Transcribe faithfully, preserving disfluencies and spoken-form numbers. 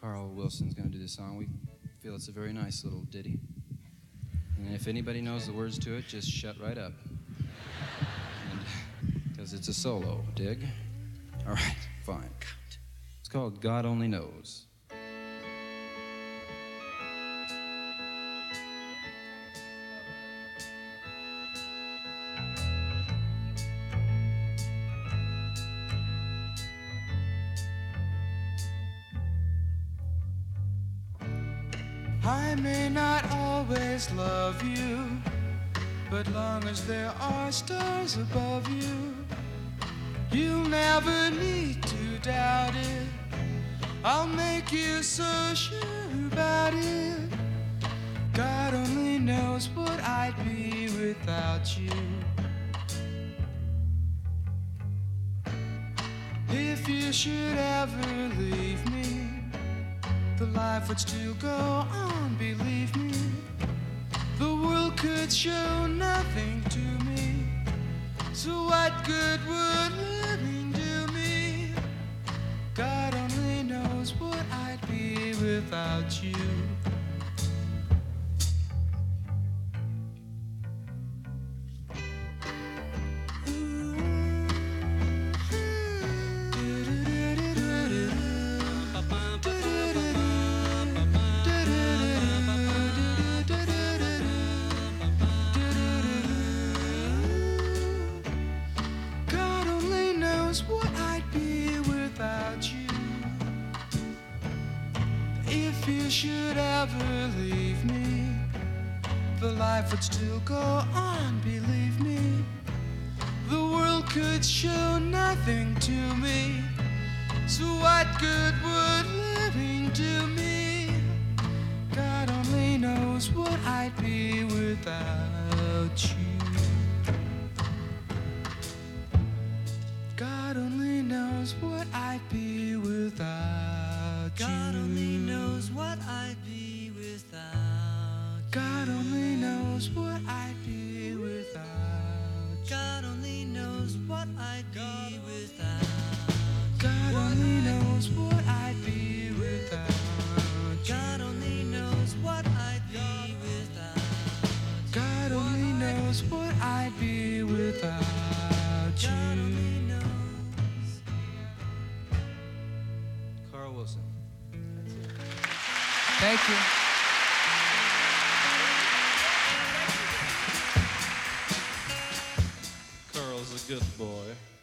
Carl Wilson's going to do this song. We feel it's a very nice little ditty. And if anybody knows the words to it, just shut right up. Because it's a solo, dig? All right, fine. It's called God Only Knows. I may not always love you, but long as there are stars above you, you'll never need to doubt it. I'll make you so sure about it. God only knows what I'd be without you. If you should ever leave me, the life would still go on, believe me. The world could show nothing to me, so what good would living do me? God only knows what I'd be without you. If you should ever leave me, the life would still go on, believe me. The world could show nothing to me, so what good would living do me? God only knows what I'd be without you. God only knows what I'd be without you. God only knows what I'd be without you. God only knows what I'd be without you. God only knows what I'd be without you. God only knows what I'd be without you. God only knows what I'd be without you. God only knows what I'd be without you. God only knows. Carl Wilson. Thank you. Carl's a good boy.